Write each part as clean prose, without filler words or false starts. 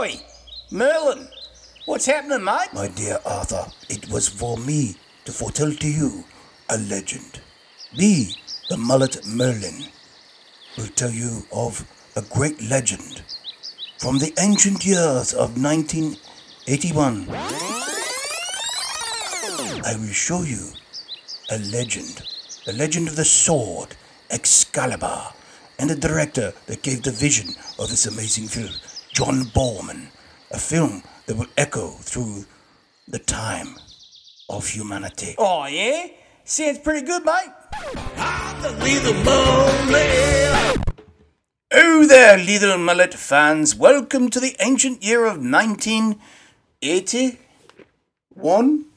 Oi, Merlin, what's happening, mate? My dear Arthur, it was for me to foretell to you a legend. Me, the mullet Merlin, will tell you of a great legend from the ancient years of 1981. I will show you a legend, the legend of the sword, Excalibur, and the director that gave the vision of this amazing film, John Boorman, a film that will echo through the time of humanity. Oh, yeah? Sounds pretty good, mate. I'm the Little Mullet. Oh there, Little Mullet fans. Welcome to the ancient year of 1981.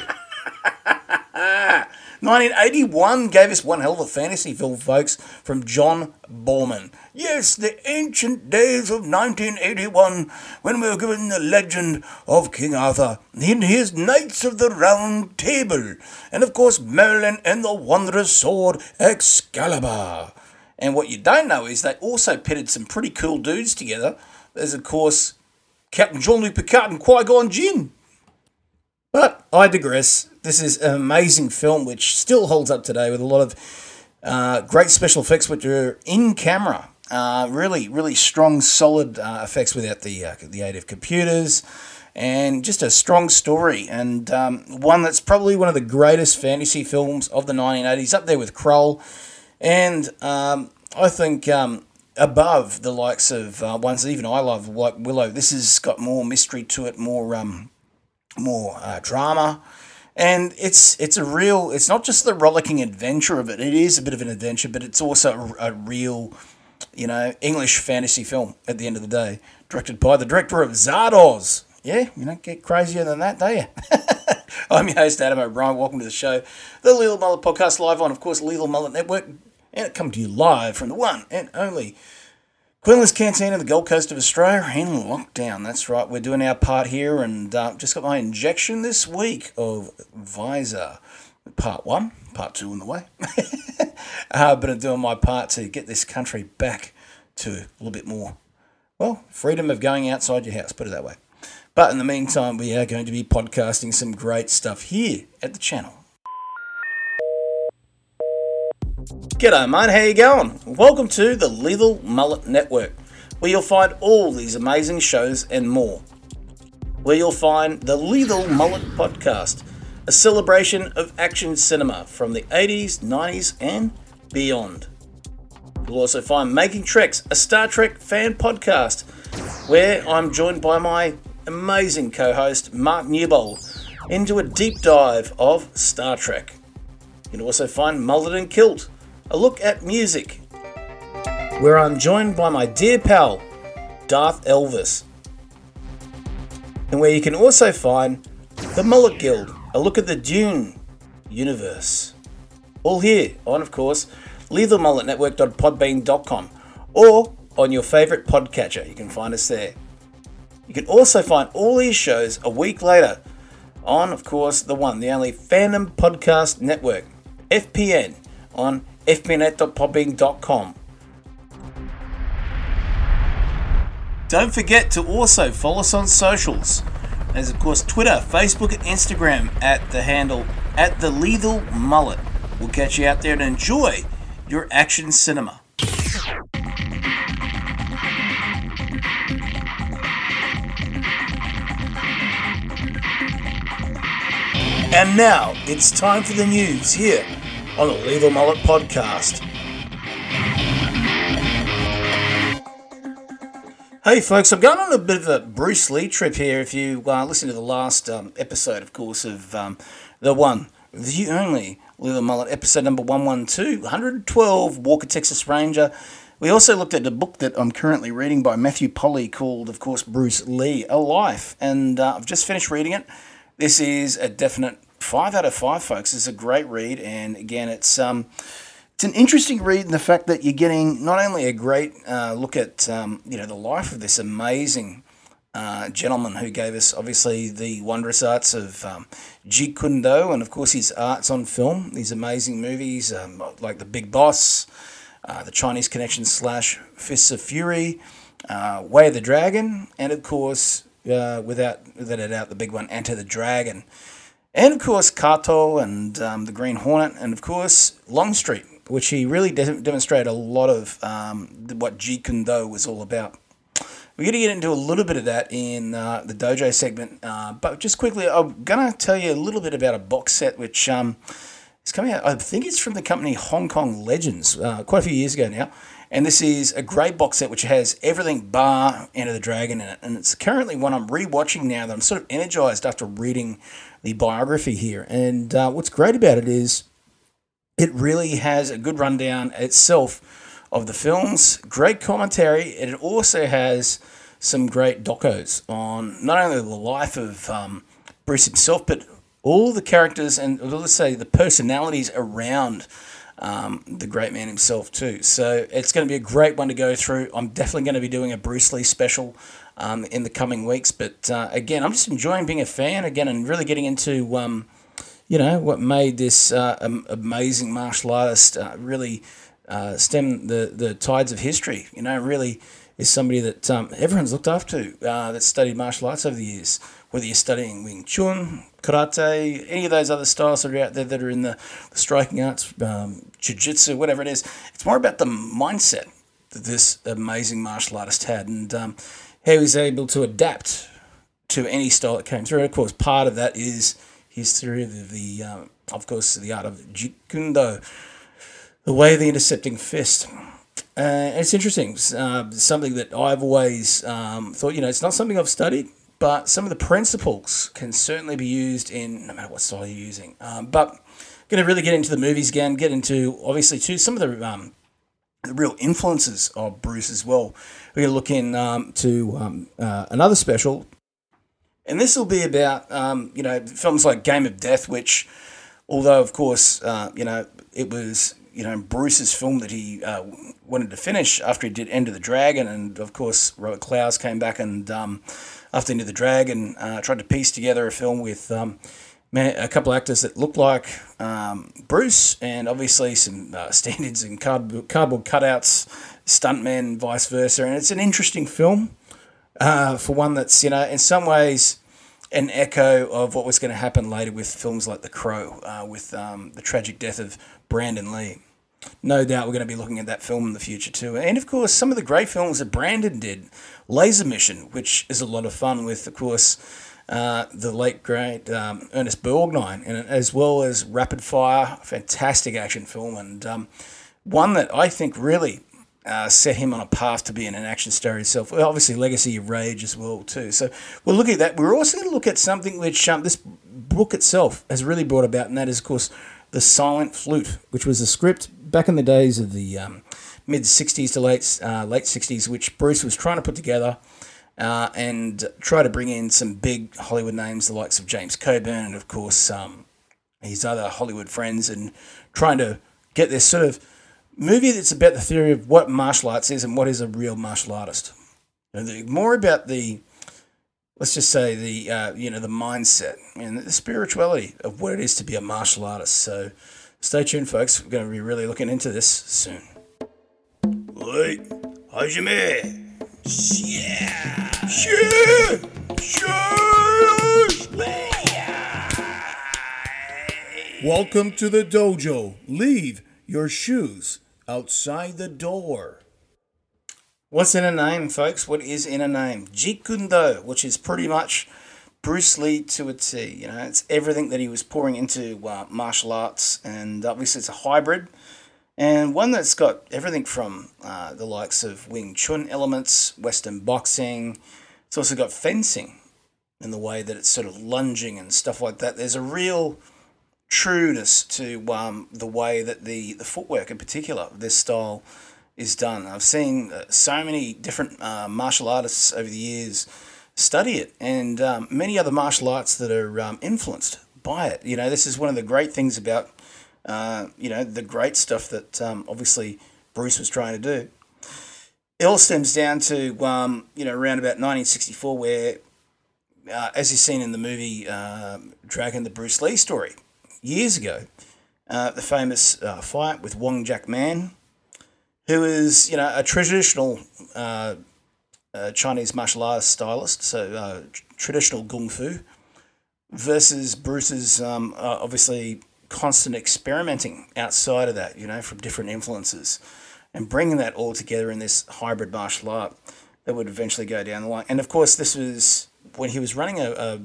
1981 gave us one hell of a fantasy film, folks, from John Boorman. Yes, the ancient days of 1981, when we were given the legend of King Arthur and his Knights of the Round Table, and of course Merlin and the wondrous sword Excalibur. And what you don't know is they also pitted some pretty cool dudes together. There's, of course, Captain Jean-Luc Picard and Qui-Gon Jinn. But I digress. This is an amazing film which still holds up today with a lot of great special effects which are in camera. Really, really strong, solid effects without the aid of computers. And just a strong story. And one that's probably one of the greatest fantasy films of the 1980s, up there with Krull. And I think above the likes of ones that even I love, like Willow. This has got more mystery to it, more drama, and it's not just the rollicking adventure of it. It is a bit of an adventure, but it's also a real, English fantasy film at the end of the day, directed by the director of Zardoz. Yeah, you don't get crazier than that, do you? I'm your host, Adam O'Brien. Welcome to the show, the Little Mullet Podcast, live on, of course, Little Mullet Network, and it comes to you live from the one and only Queenless Canteen, the Gold Coast of Australia, in lockdown. That's right, we're doing our part here, and just got my injection this week of Visor. Part 1, Part 2 in the way. But I'm doing my part to get this country back to a little bit more, freedom of going outside your house, put it that way. But in the meantime, we are going to be podcasting some great stuff here at the channel. G'day mate, how you going? Welcome to the Little Mullet Network, where you'll find all these amazing shows and more. Where you'll find the Little Mullet Podcast, a celebration of action cinema from the 80s, 90s and beyond. You'll also find Making Treks, a Star Trek fan podcast, where I'm joined by my amazing co-host Mark Newbold into a deep dive of Star Trek. You can also find Mullet and Kilt, a look at music, where I'm joined by my dear pal, Darth Elvis. And where you can also find the Mullet Guild, a look at the Dune universe. All here on, of course, littlemulletnetwork.podbean.com or on your favourite podcatcher. You can find us there. You can also find all these shows a week later on, of course, the one, the only Fandom Podcast Network, FPN, on fpnet.podbean.com. Don't forget to also follow us on socials. There's of course Twitter, Facebook and Instagram at the handle at the Lethal Mullet. We'll catch you out there and enjoy your action cinema. And now it's time for the news here on the Little Mullet Podcast. Hey folks, I'm going on a bit of a Bruce Lee trip here. If you listen to the last episode, of course, of the one, the only Little Mullet, episode number 112, 112, Walker, Texas Ranger. We also looked at a book that I'm currently reading by Matthew Polly called, of course, Bruce Lee, A Life. And I've just finished reading it. This is a definite 5 out of 5, folks. It's a great read, and again, it's an interesting read in the fact that you're getting not only a great look at the life of this amazing gentleman who gave us obviously the wondrous arts of Jeet Kune Do, and of course his arts on film, these amazing movies like The Big Boss, The Chinese Connection / Fists of Fury, Way of the Dragon, and of course, without a doubt, the big one, Enter the Dragon. And of course, Kato and the Green Hornet, and of course, Longstreet, which he really demonstrated a lot of what Jeet Kune Do was all about. We're going to get into a little bit of that in the dojo segment, but just quickly, I'm going to tell you a little bit about a box set which is coming out. I think it's from the company Hong Kong Legends, quite a few years ago now. And this is a great box set which has everything bar Enter the Dragon in it. And it's currently one I'm rewatching now that I'm sort of energized after reading the biography here. And what's great about it is it really has a good rundown itself of the films, great commentary, and it also has some great docos on not only the life of Bruce himself, but all the characters and, let's say, the personalities around the great man himself too. So it's going to be a great one to go through. I'm definitely going to be doing a Bruce Lee special in the coming weeks. But again, I'm just enjoying being a fan again and really getting into what made this amazing martial artist really stem the tides of history. Really is somebody that everyone's looked up to that's studied martial arts over the years. Whether you're studying Wing Chun, karate, any of those other styles that are out there that are in the striking arts, jiu-jitsu, whatever it is, it's more about the mindset that this amazing martial artist had and how he was able to adapt to any style that came through. And of course, part of that is his theory of the art of Jeet Kune Do, the way of the intercepting fist. And it's interesting, something that I've always thought, it's not something I've studied, but some of the principles can certainly be used in no matter what style you're using. But going to really get into the movies again, get into, obviously, too, some of the real influences of Bruce as well. We're going to look into another special, and this will be about, films like Game of Death, which, although, of course, it was, Bruce's film that he wanted to finish after he did Enter the Dragon, and, of course, Robert Clouse came back and after Enter the Dragon, tried to piece together a film with a couple of actors that looked like Bruce, and obviously some stand-ins and cardboard cutouts, stuntmen, vice versa. And it's an interesting film for one that's, in some ways an echo of what was going to happen later with films like The Crow, with the tragic death of Brandon Lee. No doubt we're going to be looking at that film in the future too. And of course, some of the great films that Brandon did. Laser Mission, which is a lot of fun with, of course, the late, great Ernest Borgnine, and as well as Rapid Fire, fantastic action film, and one that I think really set him on a path to being an action star himself. Well, obviously, Legacy of Rage as well too. So we'll look at that. We're also going to look at something which this book itself has really brought about, and that is, of course, The Silent Flute, which was a script back in the days of the mid-'60s to late '60s, which Bruce was trying to put together and try to bring in some big Hollywood names, the likes of James Coburn and, of course, his other Hollywood friends, and trying to get this sort of movie that's about the theory of what martial arts is and what is a real martial artist. More about the, let's just say, the mindset and the spirituality of what it is to be a martial artist. So stay tuned, folks. We're going to be really looking into this soon. Oi, Hajime. Welcome to the dojo. Leave your shoes outside the door. What's in a name, folks? What is in a name? Jeet Kune Do, which is pretty much Bruce Lee to a T. It's everything that he was pouring into martial arts, and obviously it's a hybrid, and one that's got everything from the likes of Wing Chun elements, Western boxing. It's also got fencing in the way that it's sort of lunging and stuff like that. There's a real trueness to the way that the footwork in particular, this style, is done. I've seen so many different martial artists over the years study it, and many other martial arts that are influenced by it. This is one of the great things about, the great stuff that obviously Bruce was trying to do. It all stems down to, around about 1964, where, as you've seen in the movie Dragon, the Bruce Lee story, years ago, the famous fight with Wong Jack Man, who is, a traditional Chinese martial arts stylist, so traditional kung fu, versus Bruce's obviously constant experimenting outside of that, from different influences, and bringing that all together in this hybrid martial art that would eventually go down the line. And of course, this was when he was running a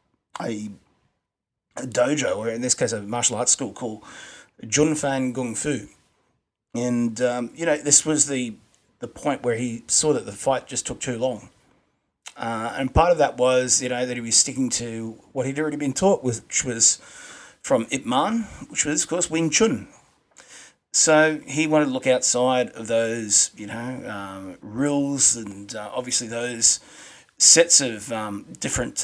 dojo, or in this case, a martial arts school called Junfan Kung Fu. And, this was the point where he saw that the fight just took too long. And part of that was, that he was sticking to what he'd already been taught, which was from Ip Man, which was, of course, Wing Chun. So he wanted to look outside of those, rules and obviously those sets of different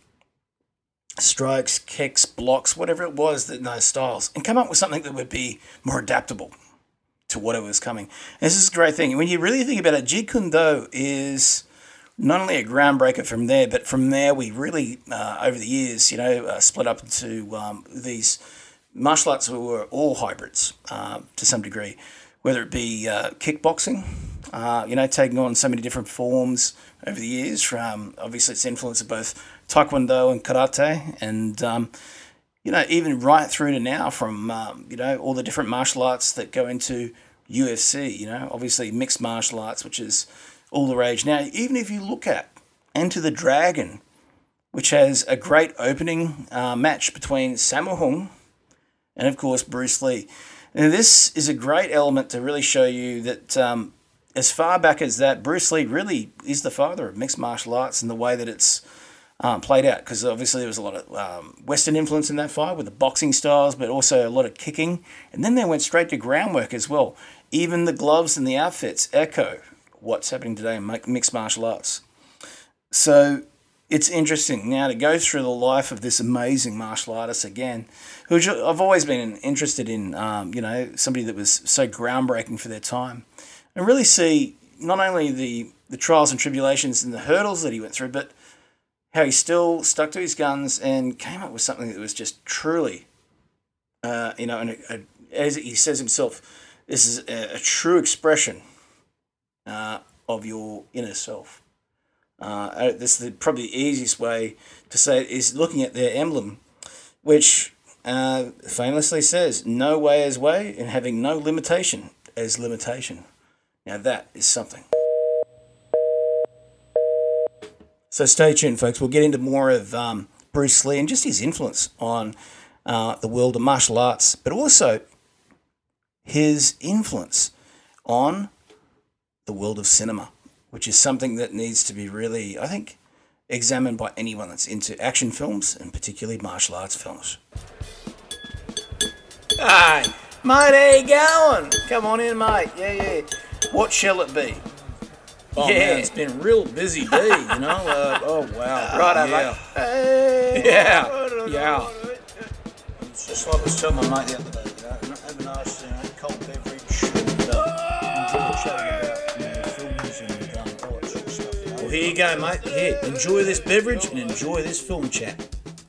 strikes, kicks, blocks, whatever it was in those styles, and come up with something that would be more adaptable to whatever was coming. And this is a great thing. When you really think about it, Jeet Kune Do is not only a groundbreaker from there, but from there we really, over the years, split up into these martial arts were all hybrids to some degree, whether it be kickboxing, taking on so many different forms over the years, from obviously its influence of both Taekwondo and Karate, and, even right through to now from, all the different martial arts that go into UFC, obviously mixed martial arts, which is all the rage. Now, even if you look at Enter the Dragon, which has a great opening match between Sammo Hung and, of course, Bruce Lee. Now, this is a great element to really show you that as far back as that, Bruce Lee really is the father of mixed martial arts and the way that it's played out, because obviously there was a lot of Western influence in that fight with the boxing styles, but also a lot of kicking. And then they went straight to groundwork as well. Even the gloves and the outfits echo what's happening today in mixed martial arts. So it's interesting now to go through the life of this amazing martial artist again, who I've always been interested in, somebody that was so groundbreaking for their time, and really see not only the trials and tribulations and the hurdles that he went through, but how he still stuck to his guns and came up with something that was just truly, as he says himself, this is a true expression of your inner self. This is probably the easiest way to say it is looking at their emblem, which famously says, "No way as way, and having no limitation as limitation." Now that is something. So stay tuned, folks. We'll get into more of Bruce Lee and just his influence on the world of martial arts, but also his influence on the world of cinema, which is something that needs to be really, I think, examined by anyone that's into action films and particularly martial arts films. Hey, mate, how you going? Come on in, mate. Yeah. What shall it be? Oh, man, it's been a real busy day, oh, wow. Right, yeah. mate. Hey. Yeah. It's just like I was telling my mate the other day, have a nice cold beverage and enjoy chatting about films and all that sort of stuff. Well, here you go, mate. Here, enjoy this beverage and enjoy this film chat.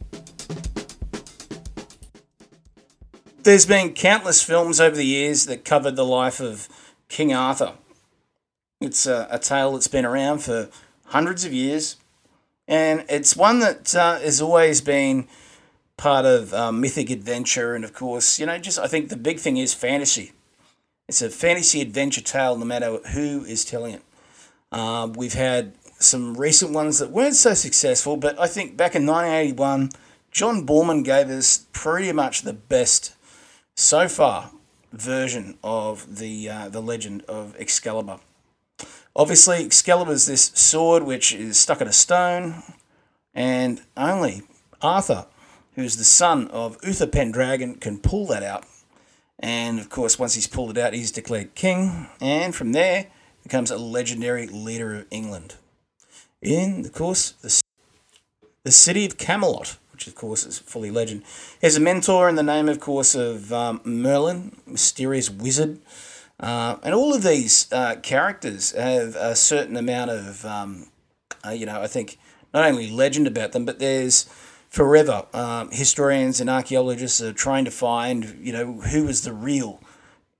There's been countless films over the years that covered the life of King Arthur. It's a tale that's been around for hundreds of years, and it's one that has always been part of mythic adventure, and of course, I think the big thing is fantasy. It's a fantasy adventure tale no matter who is telling it. We've had some recent ones that weren't so successful, but I think back in 1981, John Boorman gave us pretty much the best so far version of the legend of Excalibur. Obviously, Excalibur is this sword which is stuck in a stone, and only Arthur, who's the son of Uther Pendragon, can pull that out. And of course, once he's pulled it out, he's declared king, and from there becomes a legendary leader of England. In, of course, the city of Camelot, which of course is fully legend. He has a mentor in the name, of course, of Merlin, mysterious wizard. And all of these characters have a certain amount of, I think, not only legend about them, but there's forever historians and archaeologists are trying to find, who was the real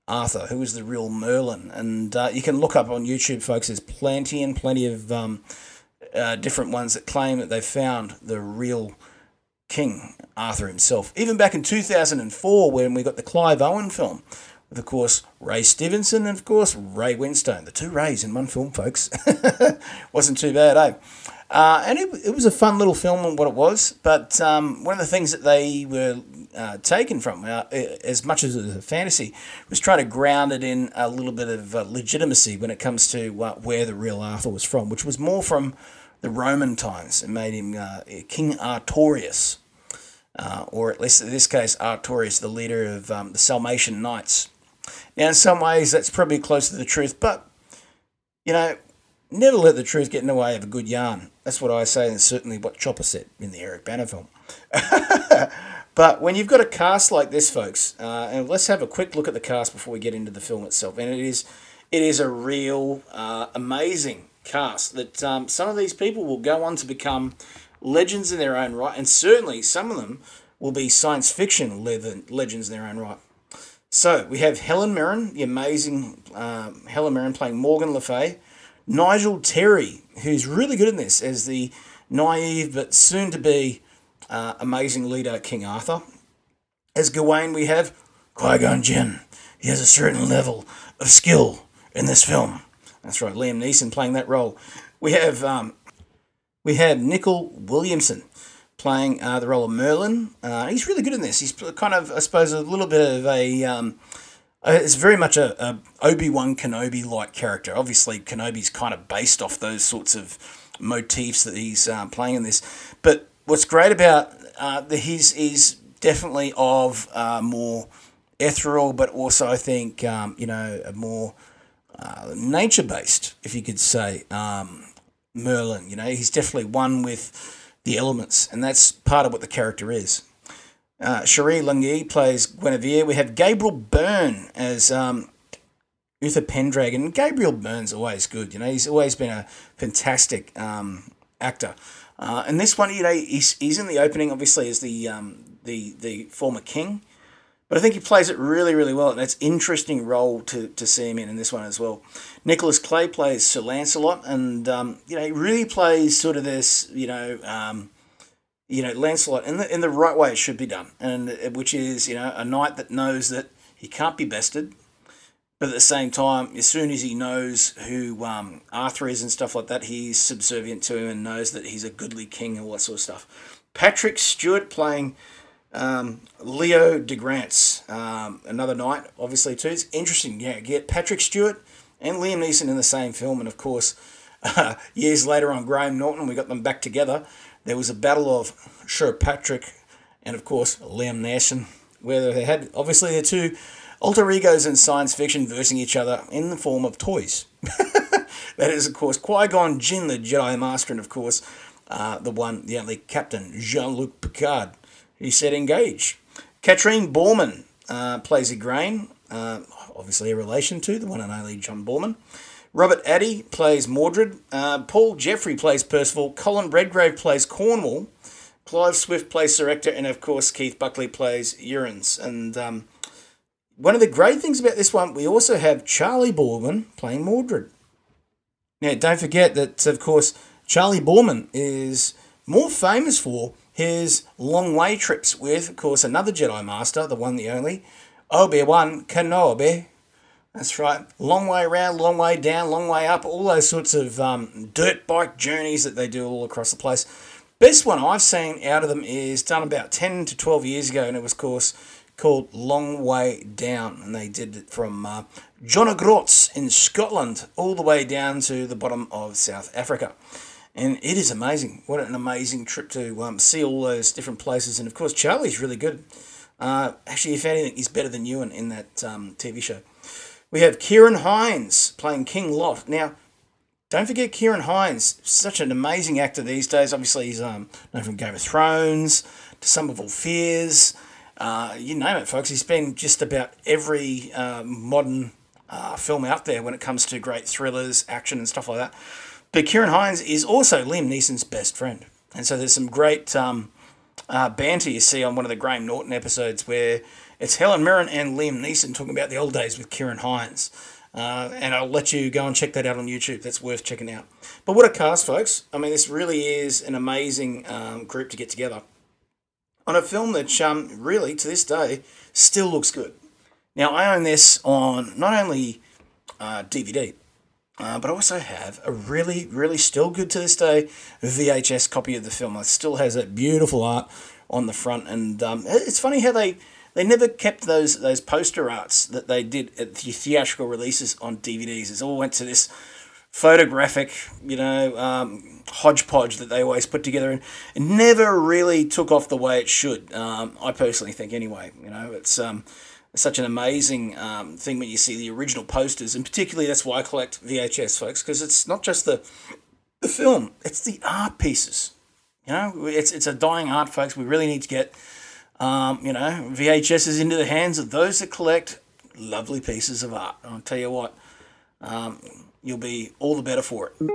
Arthur, who was the real Merlin. And you can look up on YouTube, folks. There's plenty and plenty of different ones that claim that they found the real King Arthur himself. Even back in 2004, when we got the Clive Owen film, with, of course, Ray Stevenson and, of course, Ray Winstone. The two Rays in one film, folks. Wasn't too bad, eh? And it was a fun little film on what it was, but one of the things that they were taken from, as much as it was a fantasy, was trying to ground it in a little bit of legitimacy when it comes to where the real Arthur was from, which was more from the Roman times. It made him King Artorius, or at least in this case, Artorius, the leader of the Salmatian Knights. Now, in some ways, that's probably close to the truth, but, never let the truth get in the way of a good yarn. That's what I say, and certainly what Chopper said in the Eric Bana film. But when you've got a cast like this, folks, and let's have a quick look at the cast before we get into the film itself. And it is a real amazing cast that some of these people will go on to become legends in their own right, and certainly some of them will be science fiction legends in their own right. So we have Helen Mirren, the amazing Helen Mirren playing Morgan Le Fay. Nigel Terry, who's really good in this as the naive but soon-to-be amazing leader King Arthur. As Gawain, we have Qui-Gon Jinn. He has a certain level of skill in this film. That's right, Liam Neeson playing that role. We have Nicol Williamson playing the role of Merlin. He's really good in this. He's kind of, I suppose, a little bit of a... it's very much a Obi-Wan Kenobi-like character. Obviously, Kenobi's kind of based off those sorts of motifs that he's playing in this. But what's great about he's definitely of more ethereal, but also I think a more nature-based, if you could say, Merlin. He's definitely one with the elements, and that's part of what the character is. Cherie Lungi plays Guinevere. We have Gabriel Byrne as Uther Pendragon. Gabriel Byrne's always good. He's always been a fantastic actor. And this one, he's in the opening, obviously, as the former king. But I think he plays it really, really well, and it's an interesting role to see him in this one as well. Nicholas Clay plays Sir Lancelot, and he really plays sort of this, Lancelot in the right way it should be done, and which is a knight that knows that he can't be bested, but at the same time, as soon as he knows who Arthur is and stuff like that, he's subservient to him and knows that he's a goodly king and all that sort of stuff. Patrick Stewart playing Leo de Grants, another knight, obviously too. It's interesting, get Patrick Stewart and Liam Neeson in the same film, and of course, years later on Graham Norton, we got them back together. There was a battle of Sir Patrick and, of course, Liam Neeson, where they had, obviously, their two alter egos in science fiction versing each other in the form of toys. That is, of course, Qui-Gon Jinn, the Jedi Master, and, of course, the only Captain Jean-Luc Picard. He said engage. Katrine Borman plays Igraine, obviously a relation to the one and only John Borman. Robert Addy plays Mordred. Paul Jeffrey plays Percival. Colin Redgrave plays Cornwall. Clive Swift plays Sir Ector. And, of course, Keith Buckley plays Eurens. And one of the great things about this one, we also have Charlie Boorman playing Mordred. Now, don't forget that, of course, Charlie Boorman is more famous for his long-way trips with, of course, another Jedi Master, the one, the only, Obi-Wan Kenobi. That's right. Long way around, long way down, long way up, all those sorts of dirt bike journeys that they do all across the place. Best one I've seen out of them is done about 10 to 12 years ago, and it was, of course, called Long Way Down. And they did it from John O'Groats in Scotland all the way down to the bottom of South Africa. And it is amazing. What an amazing trip to see all those different places. And, of course, Charlie's really good. Actually, if anything, he's better than Ewan in that TV show. We have Kieran Hines playing King Lot. Now, don't forget Kieran Hines, such an amazing actor these days. Obviously, he's known from Game of Thrones to Sum of All Fears. You name it, folks. He's been just about every modern film out there when it comes to great thrillers, action, and stuff like that. But Kieran Hines is also Liam Neeson's best friend. And so there's some great banter you see on one of the Graham Norton episodes where It's Helen Mirren and Liam Neeson talking about the old days with Kieran Hines. And I'll let you go and check that out on YouTube. That's worth checking out. But what a cast, folks. I mean, this really is an amazing group to get together on a film that really, to this day, still looks good. Now, I own this on not only DVD, but I also have a really, really still good to this day VHS copy of the film. It still has that beautiful art on the front. And it's funny how they never kept those poster arts that they did at the theatrical releases on DVDs. It all went to this photographic, hodgepodge that they always put together, and it never really took off the way it should. I personally think, anyway. It's such an amazing thing when you see the original posters, and particularly that's why I collect VHS, folks, because it's not just the film; it's the art pieces. It's a dying art, folks. We really need to get VHSs into the hands of those that collect lovely pieces of art. I'll tell you what. You'll be all the better for it.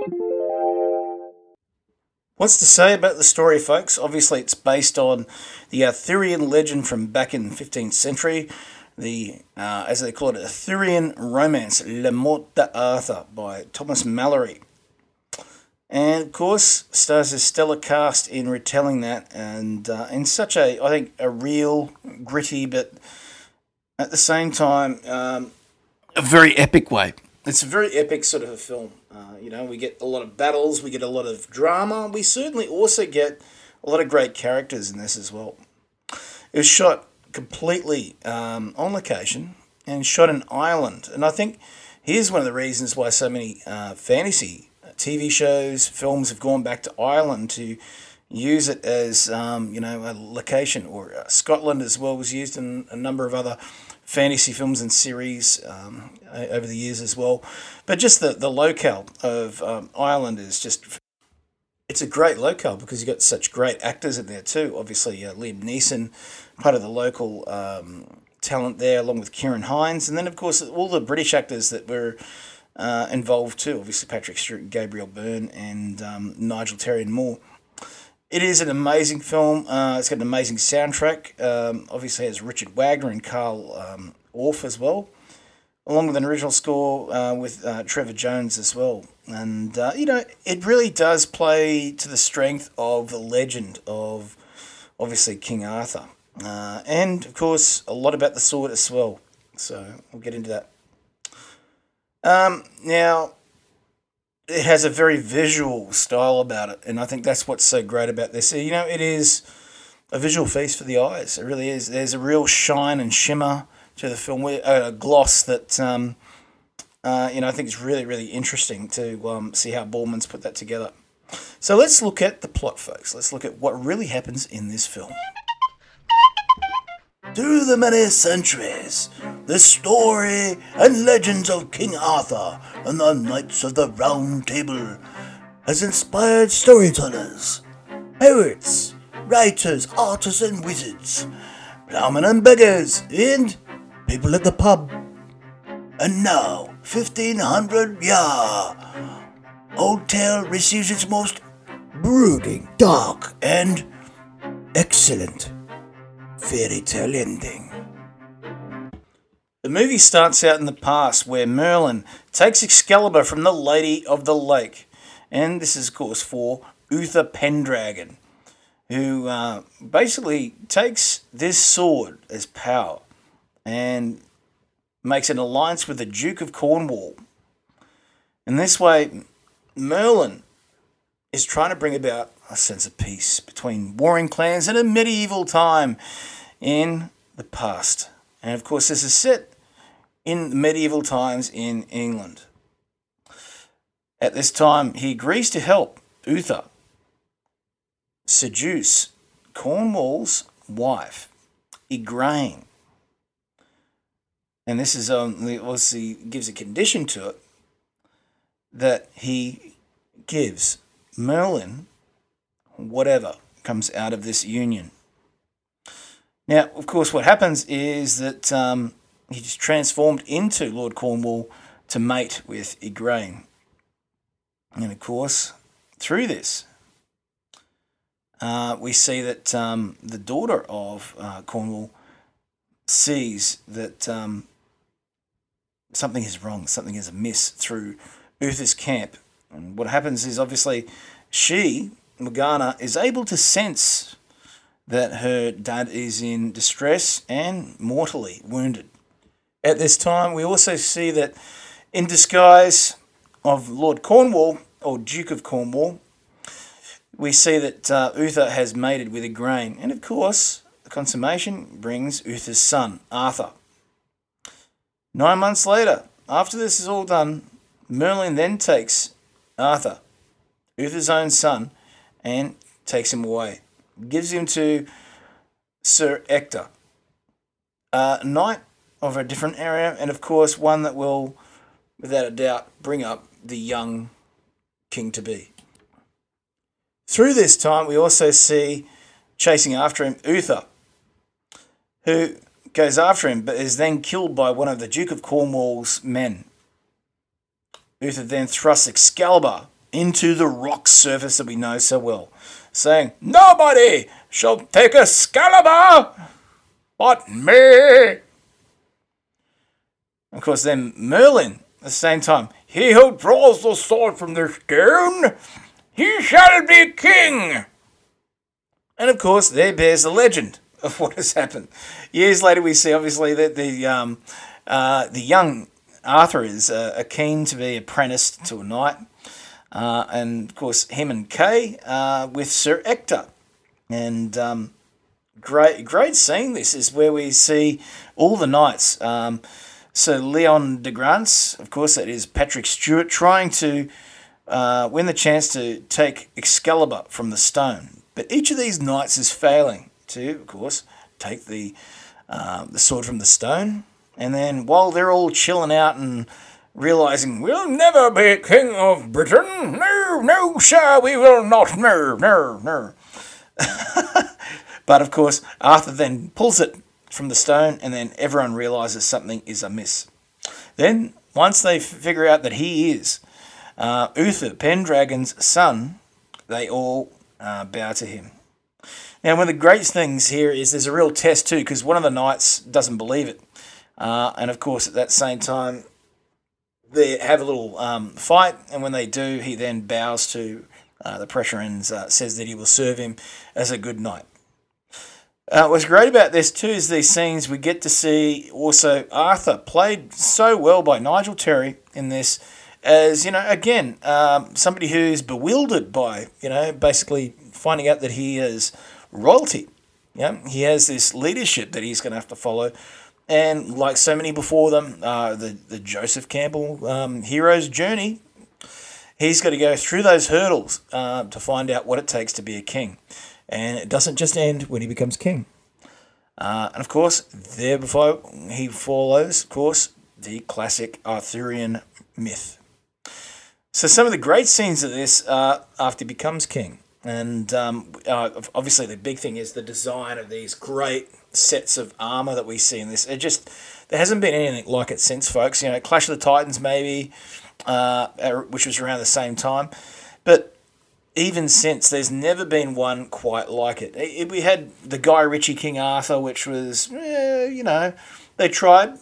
What's to say about the story, folks? Obviously, it's based on the Arthurian legend from back in the 15th century, the, as they call it, Arthurian romance, Le Morte d'Arthur by Thomas Malory. And, of course, stars a stellar cast in retelling that, and in such I think, a real, gritty, but at the same time, a very epic way. It's a very epic sort of a film. We get a lot of battles, we get a lot of drama. We certainly also get a lot of great characters in this as well. It was shot completely on location and shot in Ireland. And I think here's one of the reasons why so many fantasy TV shows, films have gone back to Ireland to use it as, a location. Or Scotland as well was used in a number of other fantasy films and series over the years as well. But just the locale of Ireland is just... It's a great locale because you've got such great actors in there too. Obviously, Liam Neeson, part of the local talent there, along with Kieran Hines. And then, of course, all the British actors that were involved too. Obviously, Patrick Stewart, Gabriel Byrne, and Nigel Terry and more. It is an amazing film. It's got an amazing soundtrack. Obviously, it has Richard Wagner and Carl Orff as well, along with an original score with Trevor Jones as well. And, it really does play to the strength of the legend of, obviously, King Arthur. And, of course, a lot about the sword as well. So, we'll get into that. Now, it has a very visual style about it, and I think that's what's so great about this. It is a visual feast for the eyes. It really is. There's a real shine and shimmer to the film, a gloss that I think is really, really interesting to see how Boorman's put that together. So let's look at the plot, folks. Let's look at what really happens in this film. Through the many centuries, the story and legends of King Arthur and the Knights of the Round Table has inspired storytellers, poets, writers, artists and wizards, ploughmen and beggars, and people at the pub. And now, 1500 Old Tale receives its most brooding, dark, and excellent fairy tale ending. The movie starts out in the past where Merlin takes Excalibur from the Lady of the Lake, and this is of course for Uther Pendragon, who basically takes this sword as power and makes an alliance with the Duke of Cornwall. In this way, Merlin is trying to bring about a sense of peace between warring clans in a medieval time in the past. And of course, this is set in medieval times in England. At this time, he agrees to help Uther seduce Cornwall's wife, Igraine. And this is obviously gives a condition to it that he gives Merlin whatever comes out of this union. Now, of course, what happens is that he's transformed into Lord Cornwall to mate with Igraine. And of course, through this, we see that the daughter of Cornwall sees that something is wrong, something is amiss through Uther's camp. And what happens is obviously she, Morgana, is able to sense that her dad is in distress and mortally wounded. At this time, we also see that in disguise of Lord Cornwall, or Duke of Cornwall, we see that Uther has mated with Igraine. And of course, the consummation brings Uther's son, Arthur. 9 months later, after this is all done, Merlin then takes Arthur, Uther's own son, and takes him away. Gives him to Sir Ector, a knight of a different area, and of course one that will, without a doubt, bring up the young king-to-be. Through this time, we also see, chasing after him, Uther, who goes after him, but is then killed by one of the Duke of Cornwall's men. Uther then thrusts Excalibur into the rock surface that we know so well, saying, "Nobody shall take Excalibur but me." Of course, then Merlin, at the same time, "He who draws the sword from the stone, he shall be king." And of course, there bears the legend of what has happened. Years later, we see obviously that the young Arthur is keen to be apprenticed to a knight. And of course, him and Kay with Sir Ector. And great scene this is where we see all the knights. So Leon de Grance, of course, that is Patrick Stewart, trying to win the chance to take Excalibur from the stone. But each of these knights is failing to, of course, take the sword from the stone. And then while they're all chilling out and realising, "We'll never be king of Britain. No, no, sir, we will not. No, no, no." But of course, Arthur then pulls it from the stone, and then everyone realises something is amiss. Then, once they figure out that he is Uther, Pendragon's son, they all bow to him. Now, one of the great things here is there's a real test too, because one of the knights doesn't believe it. And of course, at that same time, they have a little fight, and when they do, he then bows to the pressure and says that he will serve him as a good knight. What's great about this too is these scenes we get to see also Arthur played so well by Nigel Terry in this, as again somebody who's bewildered by basically finding out that he is royalty. He has this leadership that he's going to have to follow. And like so many before them, the Joseph Campbell hero's journey, he's got to go through those hurdles to find out what it takes to be a king. And it doesn't just end when he becomes king. And of course, therefore he follows, of course, the classic Arthurian myth. So some of the great scenes of this are after he becomes king. And obviously the big thing is the design of these great sets of armor that we see in this. There hasn't been anything like it since, folks. Clash of the Titans maybe, which was around the same time. But even since, there's never been one quite like it. We had the Guy Ritchie King Arthur, which was, they tried.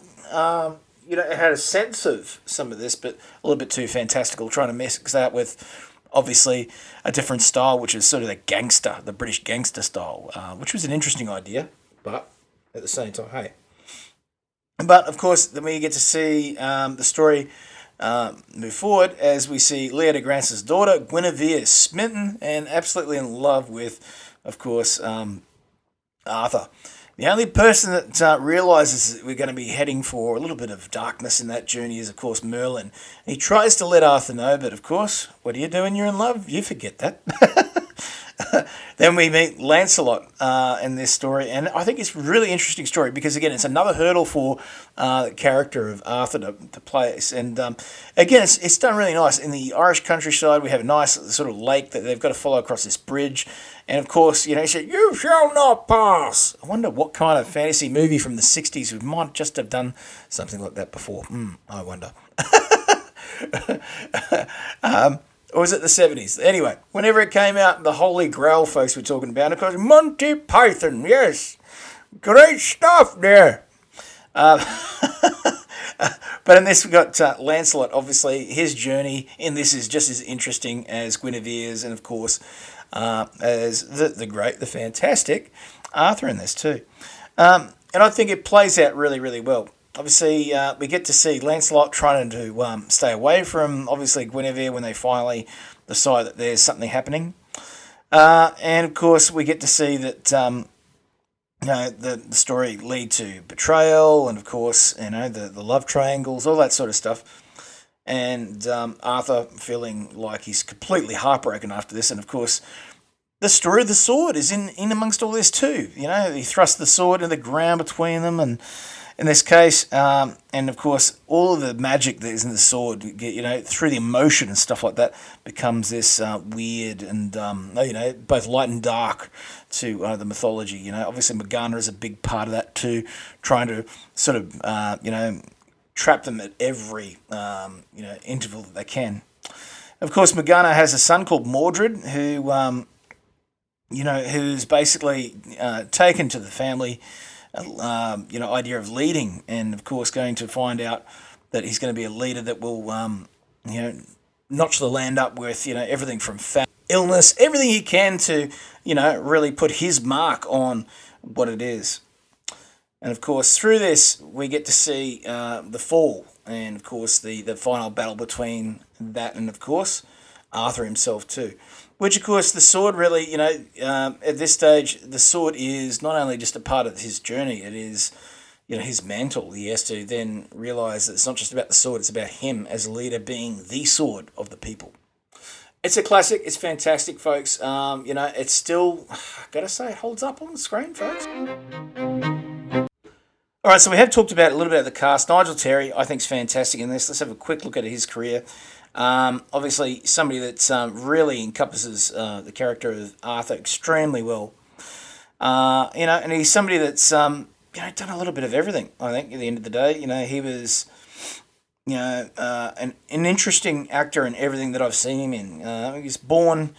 It had a sense of some of this, but a little bit too fantastical, trying to mix that with obviously a different style, which is sort of the British gangster style, which was an interesting idea, but at the same time, hey. But of course, then we get to see the story move forward as we see Leon de Grance's daughter, Guinevere, smitten and absolutely in love with, of course, Arthur. The only person that realises that we're going to be heading for a little bit of darkness in that journey is, of course, Merlin. He tries to let Arthur know, but of course, what do you do when you're in love? You forget that. Then we meet Lancelot in this story, and I think it's a really interesting story because, again, it's another hurdle for the character of Arthur to place. And again, it's done really nice. In the Irish countryside, we have a nice sort of lake that they've got to follow across this bridge. And of course, he said, "You shall not pass." I wonder what kind of fantasy movie from the 60s who might just have done something like that before. I wonder. Or was it the 70s? Anyway, whenever it came out, the Holy Grail folks were talking about it. Of course, Monty Python, yes. Great stuff there. But in this, we've got Lancelot. Obviously, his journey in this is just as interesting as Guinevere's, and of course, as the great, the fantastic Arthur in this too. And I think it plays out really, really well. Obviously, we get to see Lancelot trying to stay away from, obviously, Guinevere when they finally decide that there's something happening. And of course, we get to see that the story lead to betrayal, and of course, the love triangles, all that sort of stuff. And Arthur feeling like he's completely heartbroken after this, and of course, the story of the sword is in amongst all this too. He thrusts the sword in the ground between them, and in this case, and of course, all of the magic that is in the sword, through the emotion and stuff like that, becomes this weird and both light and dark to the mythology. Obviously, Morgana is a big part of that too, trying to sort of trap them at every interval that they can. Of course, Morgana has a son called Mordred who who's basically taken to the family. Idea of leading, and of course going to find out that he's going to be a leader that will, notch the land up with, everything from illness, everything he can to, really put his mark on what it is. And of course, through this, we get to see the fall, and of course the final battle between that and of course Arthur himself too. Which, of course, the sword really, at this stage, the sword is not only just a part of his journey, it is, his mantle. He has to then realise that it's not just about the sword, it's about him as a leader being the sword of the people. It's a classic. It's fantastic, folks. It's still, got to say, it holds up on the screen, folks. All right, so we have talked about a little bit of the cast. Nigel Terry, I think, is fantastic in this. Let's have a quick look at his career. Obviously, somebody that really encompasses the character of Arthur extremely well. And he's somebody that's done a little bit of everything. I think at the end of the day, he was an interesting actor in everything that I've seen him in. He was born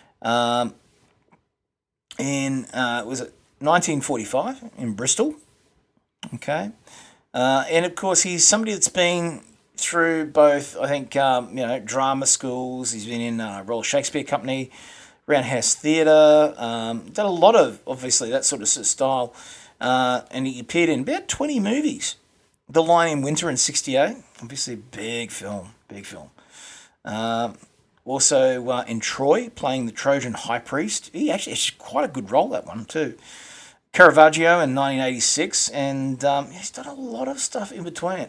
in 1945 in Bristol. Okay, and of course he's somebody that's been through both, I think, drama schools. He's been in Royal Shakespeare Company, Roundhouse Theatre, done a lot of, obviously, that sort of style, and he appeared in about 20 movies. The Lion in Winter in 1968, obviously big film. Also in Troy, playing the Trojan High Priest. He actually has quite a good role, that one too. Caravaggio in 1986, and he's done a lot of stuff in between.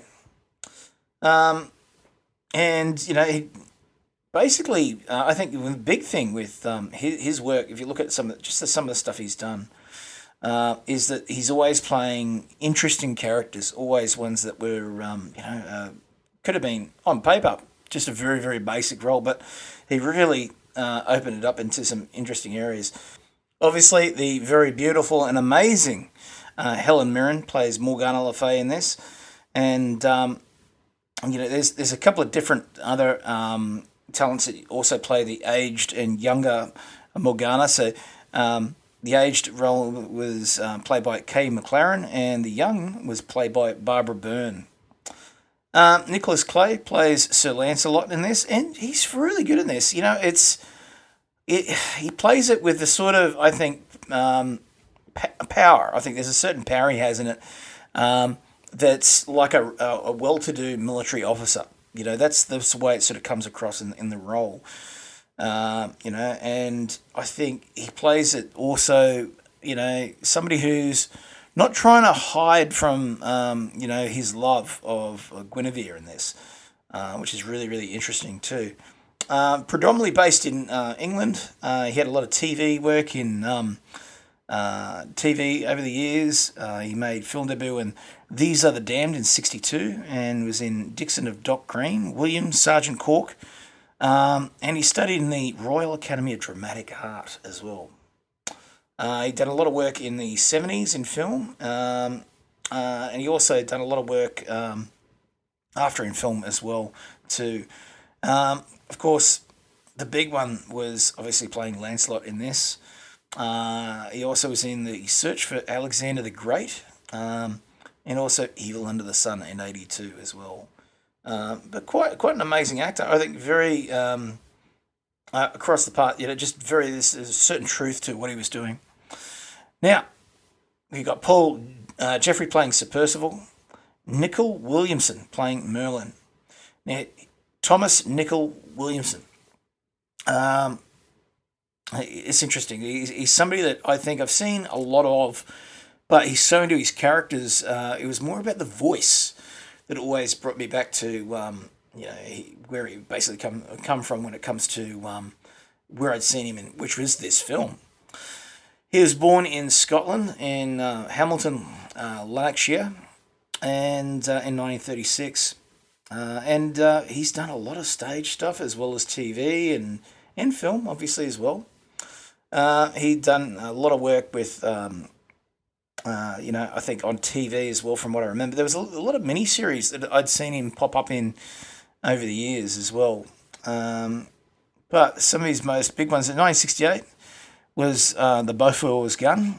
He basically, I think the big thing with his work, if you look at some of the stuff he's done, is that he's always playing interesting characters, always ones that were, could have been on paper just a very, very basic role, but he really opened it up into some interesting areas. Obviously, the very beautiful and amazing Helen Mirren plays Morgana Le Fay in this, and there's a couple of different other talents that also play the aged and younger Morgana. So the aged role was played by Kay McLaren, and the young was played by Barbara Byrne. Nicholas Clay plays Sir Lancelot in this, and he's really good in this. He plays it with the sort of, I think, power. I think there's a certain power he has in it that's like a well-to-do military officer. That's the way it sort of comes across in the role. And I think he plays it also, somebody who's not trying to hide from, his love of Guinevere in this, which is really, really interesting too. Predominantly based in England. He had a lot of TV work in TV over the years. He made film debut in These Are the Damned in 1962 and was in Dixon of Dock Green, Williams, Sergeant Cork, and he studied in the Royal Academy of Dramatic Art as well. He did a lot of work in the 1970s in film, and he also done a lot of work after in film as well too. Of course, the big one was obviously playing Lancelot in this. He also was in The Search for Alexander the Great, and also Evil Under the Sun in '82 as well. But quite an amazing actor. I think very across the part. Just very there's a certain truth to what he was doing. Now we got Paul Jeffrey playing Sir Percival, Nicol Williamson playing Merlin. Now Thomas Nicol Williamson. It's interesting. He's somebody that I think I've seen a lot of, but he's so into his characters. It was more about the voice that always brought me back to where he basically come from when it comes to where I'd seen him in, which was this film. He was born in Scotland in Hamilton, Lanarkshire, and in 1936. And he's done a lot of stage stuff as well as TV and film, obviously, as well. He'd done a lot of work with, I think on TV as well, from what I remember. There was a lot of miniseries that I'd seen him pop up in over the years as well. But some of his most big ones in 1968 was The Bofors Gun.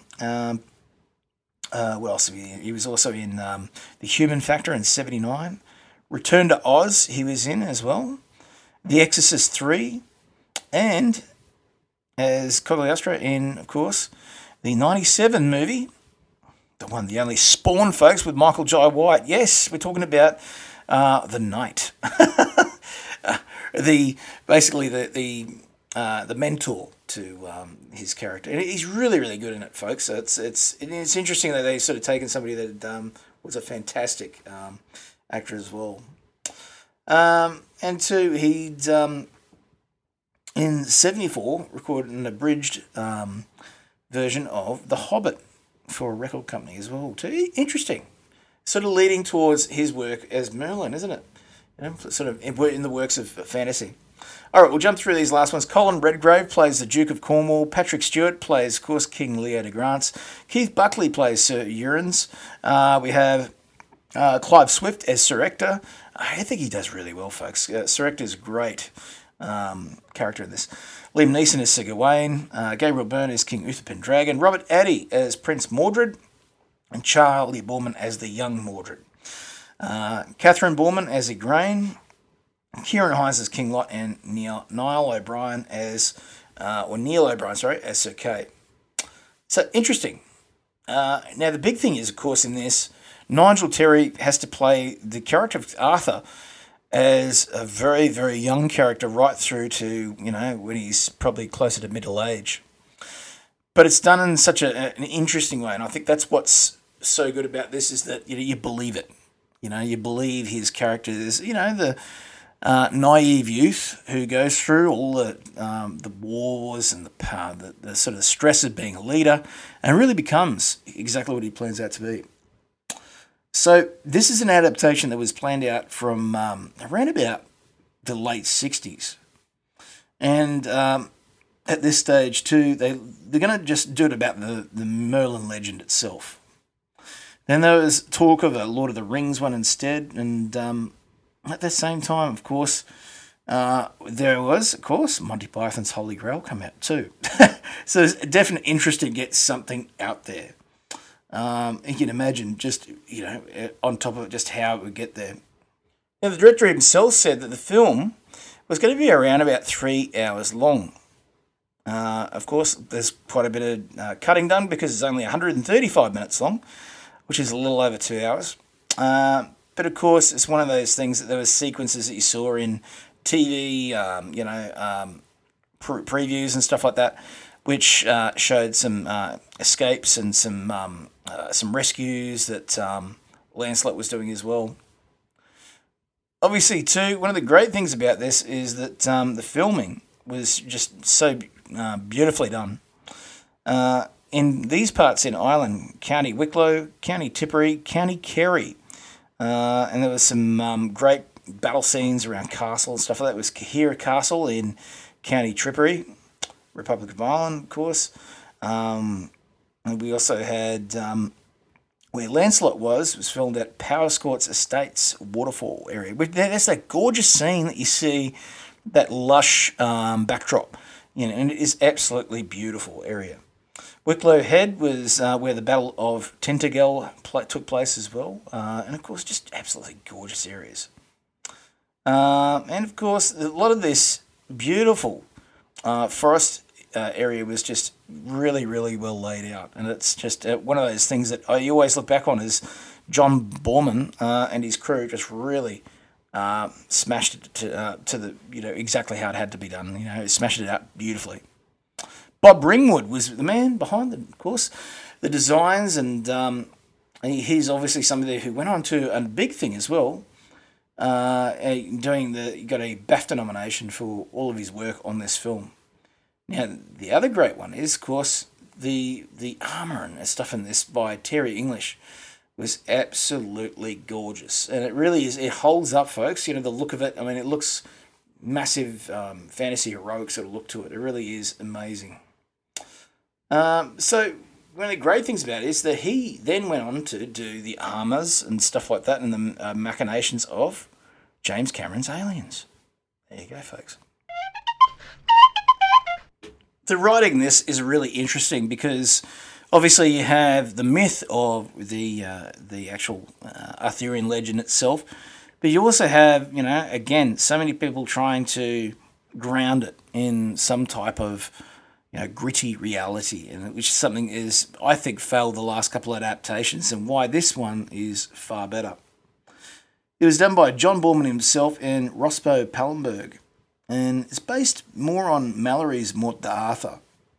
What else? He was also in The Human Factor in '79. Return to Oz he was in as well. The Exorcist 3. And as Cogliostro in, of course, the '97 movie, the one, the only Spawn, folks, with Michael Jai White. Yes, we're talking about The Knight. The mentor to his character, and he's really, really good in it, folks. So it's interesting that they've sort of taken somebody that was a fantastic actor as well. And two, he'd in '74 recorded an abridged version of The Hobbit for a record company as well too. Interesting, sort of leading towards his work as Merlin, isn't it? Sort of in the works of fantasy. All right, we'll jump through these last ones. Colin Redgrave plays the Duke of Cornwall. Patrick Stewart plays, of course, King Leo de Grance. Keith Buckley plays Sir Urens. We have Clive Swift as Sir Ector. I think he does really well, folks. Sir Ector's a great character in this. Liam Neeson as Sir Gawain. Gabriel Byrne as King Uther Pendragon. Robert Addy as Prince Mordred. And Charlie Boorman as the young Mordred. Catherine Boorman as Igraine. Kieran Hines as King Lot, and Neil O'Brien as Sir Kay. So interesting. Now the big thing is, of course, in this, Nigel Terry has to play the character of Arthur as a very, very young character right through to, when he's probably closer to middle age. But it's done in such an interesting way, and I think that's what's so good about this, is that you believe it. You believe his character is, the naive youth who goes through all the wars and the sort of stress of being a leader, and really becomes exactly what he plans out to be. So this is an adaptation that was planned out from around about the late '60s, and at this stage too, they're going to just do it about the Merlin legend itself. Then there was talk of a Lord of the Rings one instead, and at the same time, of course, there was, of course, Monty Python's Holy Grail come out too. So there's a definite interest to get something out there. You can imagine just, on top of it, just how it would get there. Now, the director himself said that the film was going to be around about 3 hours long. Of course, there's quite a bit of cutting done because it's only 135 minutes long, which is a little over 2 hours. But of course, it's one of those things that there were sequences that you saw in TV, previews and stuff like that, which showed some escapes and some rescues that Lancelot was doing as well. Obviously, too, one of the great things about this is that the filming was just so beautifully done. In these parts in Ireland, County Wicklow, County Tipperary, County Kerry, and there was some great battle scenes around castle and stuff like that. It was Cahira Castle in County Tipperary, Republic of Ireland, of course. And we also had where Lancelot was filmed at Powerscourt's Estates waterfall area. That's that gorgeous scene that you see, that lush backdrop, and it is absolutely beautiful area. Wicklow Head was where the Battle of Tintagel took place as well. And of course, just absolutely gorgeous areas. And of course, a lot of this beautiful forest area was just really, really well laid out. And it's just one of those things that you always look back on is John Borman and his crew just really smashed it to the, exactly how it had to be done. Smashed it out beautifully. Bob Ringwood was the man behind, of course, the designs, and he's obviously somebody who went on to a big thing as well, he got a BAFTA nomination for all of his work on this film. Now, the other great one is, of course, the armour and stuff in this by Terry English was absolutely gorgeous, and it really is. It holds up, folks. The look of it. I mean, it looks massive, fantasy heroic sort of look to it. It really is amazing. So one of the great things about it is that he then went on to do the armours and stuff like that and the machinations of James Cameron's Aliens. There you go, folks. The writing in this is really interesting because obviously you have the myth of the actual Arthurian legend itself, but you also have, again, so many people trying to ground it in some type of gritty reality, and which is something is, I think, failed the last couple of adaptations, and why this one is far better. It was done by John Borman himself and Rospo Pallenberg, and it's based more on Mallory's Morte d'Arthur,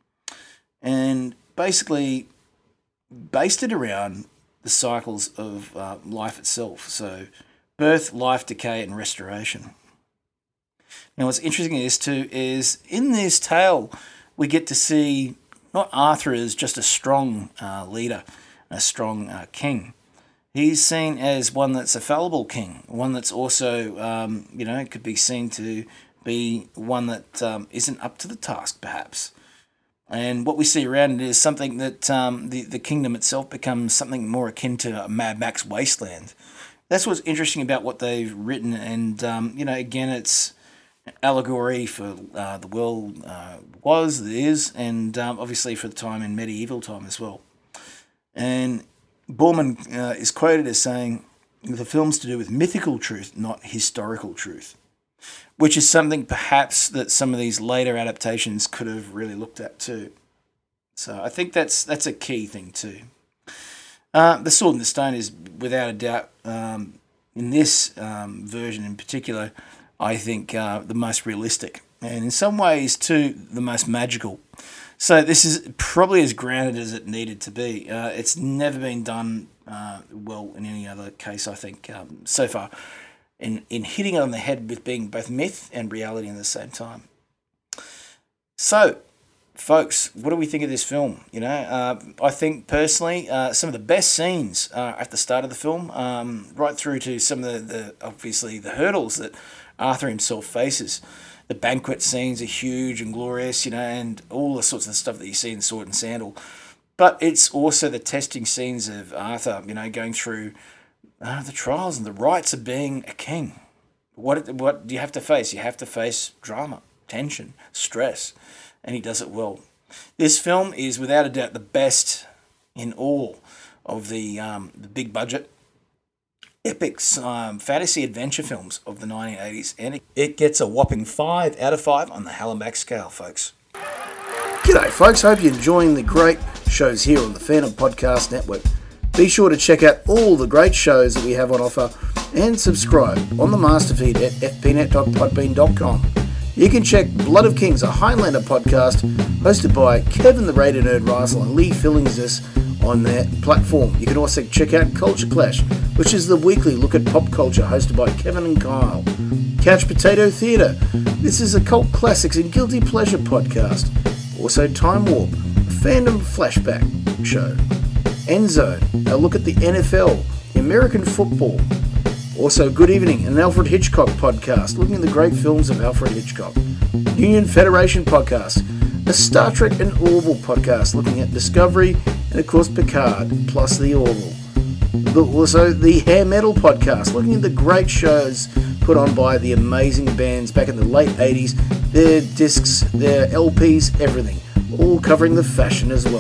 and basically based it around the cycles of life itself, so birth, life, decay, and restoration. Now, what's interesting is in this tale, we get to see not Arthur as just a strong leader, a strong king. He's seen as one that's a fallible king, one that's also, could be seen to be one that isn't up to the task, perhaps. And what we see around it is something that the kingdom itself becomes something more akin to a Mad Max wasteland. That's what's interesting about what they've written, and, again, it's allegory for the world is, and obviously for the time in medieval time as well. And Borman is quoted as saying, the film's to do with mythical truth, not historical truth, which is something perhaps that some of these later adaptations could have really looked at too. So I think that's a key thing too. The Sword and the Stone is without a doubt, in this version in particular, I think the most realistic, and in some ways too the most magical. So this is probably as grounded as it needed to be. It's never been done well in any other case, I think, so far, in hitting it on the head with being both myth and reality at the same time. So, folks, what do we think of this film? I think personally some of the best scenes are at the start of the film, right through to some of the obviously the hurdles that Arthur himself faces. The banquet scenes are huge and glorious, and all the sorts of stuff that you see in Sword and Sandal. But it's also the testing scenes of Arthur, going through the trials and the rights of being a king. What do you have to face? You have to face drama, tension, stress, and he does it well. This film is without a doubt the best in all of the big budget epic fantasy adventure films of the 1980s, and it gets a whopping 5 out of 5 on the Hallenbach scale, folks. G'day, folks. Hope you're enjoying the great shows here on the Phantom Podcast Network. Be sure to check out all the great shows that we have on offer and subscribe on the master feed at fpnet.podbean.com. You can check Blood of Kings, a Highlander podcast hosted by Kevin the Radio Nerd Russell and Lee Fillingsis on their platform. You can also check out Culture Clash, which is the weekly look at pop culture hosted by Kevin and Kyle. Couch Potato Theatre, this is a cult classics and guilty pleasure podcast. Also Time Warp, a fandom flashback show. Endzone, a look at the NFL, the American football. Also Good Evening, an Alfred Hitchcock podcast looking at the great films of Alfred Hitchcock. Union Federation podcast, a Star Trek and Orville podcast looking at Discovery and of course Picard, plus the Orville. Also the Hair Metal podcast, looking at the great shows put on by the amazing bands back in the late 80s, their discs, their LPs, everything, all covering the fashion as well.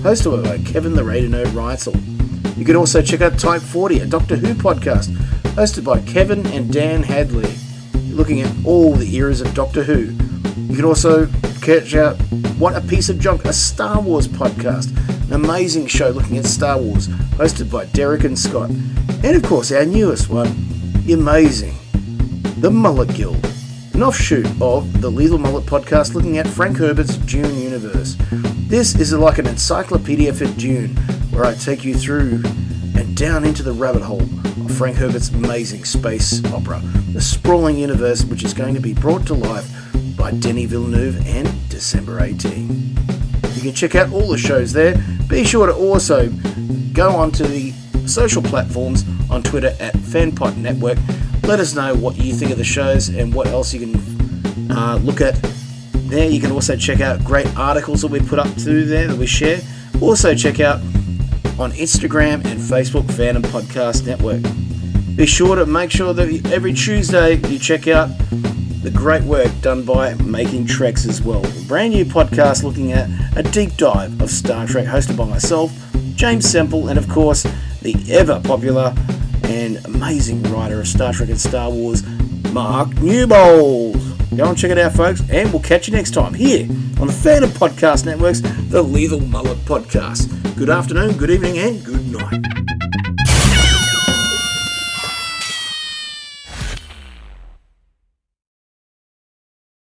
hosted by Kevin the Radio Nerd Reitzel. You can also check out Type 40, a Doctor Who podcast, hosted by Kevin and Dan Hadley, looking at all the eras of Doctor Who. You can also catch out What a Piece of Junk, a Star Wars podcast, an amazing show looking at Star Wars, hosted by Derek and Scott. And of course, our newest one, the amazing The Mullet Guild, an offshoot of the Lethal Mullet podcast looking at Frank Herbert's Dune universe. This is like an encyclopedia for Dune, where I take you through and down into the rabbit hole of Frank Herbert's amazing space opera, the sprawling universe which is going to be brought to life by Denis Villeneuve and December 18. You can check out all the shows there. Be sure to also go onto the social platforms on Twitter at FanPod Network. Let us know what you think of the shows and what else you can look at there. You can also check out great articles that we put up to there that we share. Also check out on Instagram and Facebook Fandom Podcast Network. Be sure to make sure that every Tuesday you check out the great work done by Making Treks as well. A brand new podcast looking at a deep dive of Star Trek, hosted by myself, James Semple, and of course the ever popular and amazing writer of Star Trek and Star Wars, Mark Newbold. Go and check it out, folks, and we'll catch you next time here on the Fandom Podcast Network's The Lethal Mullet Podcast. Good afternoon, good evening, and good